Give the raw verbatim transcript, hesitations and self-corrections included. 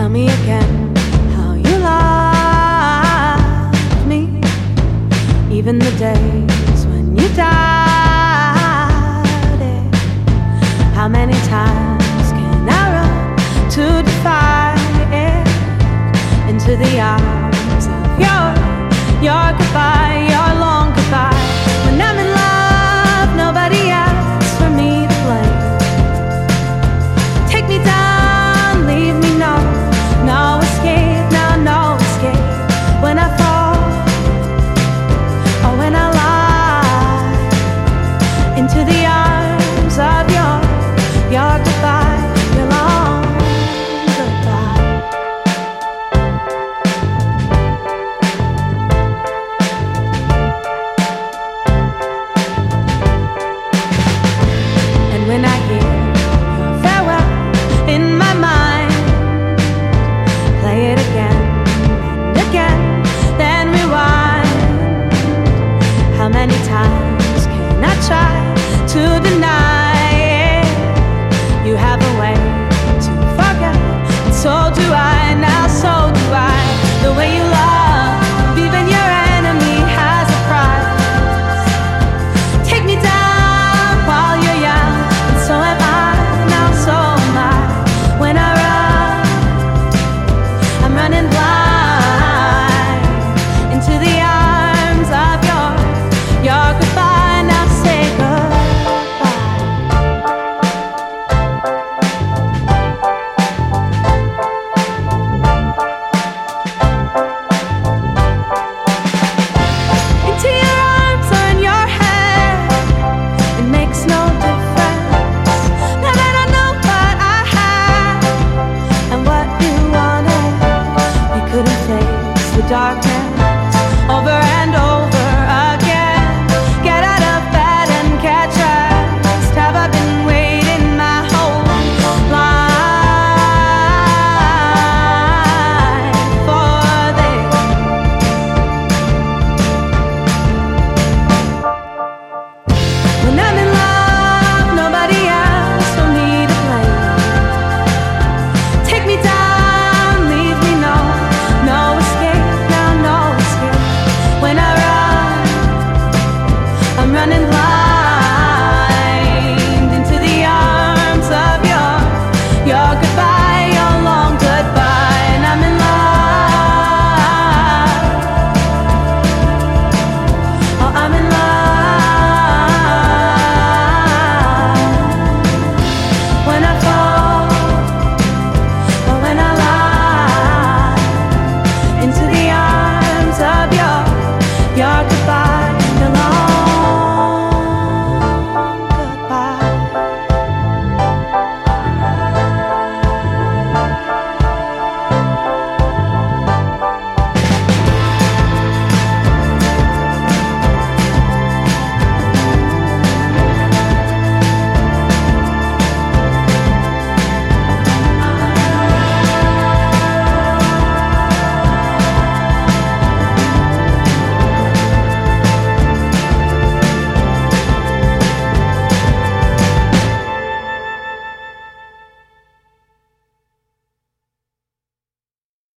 Tell me again how you love me, even the days when you doubted. How many times can I run to defy it into the arms of your, your goodbye, your long goodbye? When I'm in love, nobody asks for me to blame. Take me down, leave me no, no escape, now no escape. When I fall, or when I lie into the arms of your, your goodbye, your long goodbye. And when I hear your farewell in my mind, play it again and again, then rewind. How many times can I try to deny it? You have a way to forget, and so do I, now so do I. The way you love, even your enemy has a price. Take me down while you're young, and so am I, now so am I. When I run, I'm running blind into the arms of your, your goodbye. Now say goodbye. Into your arms or in your head, it makes no difference. Now that I know what I had and what you wanted, we couldn't face the darkness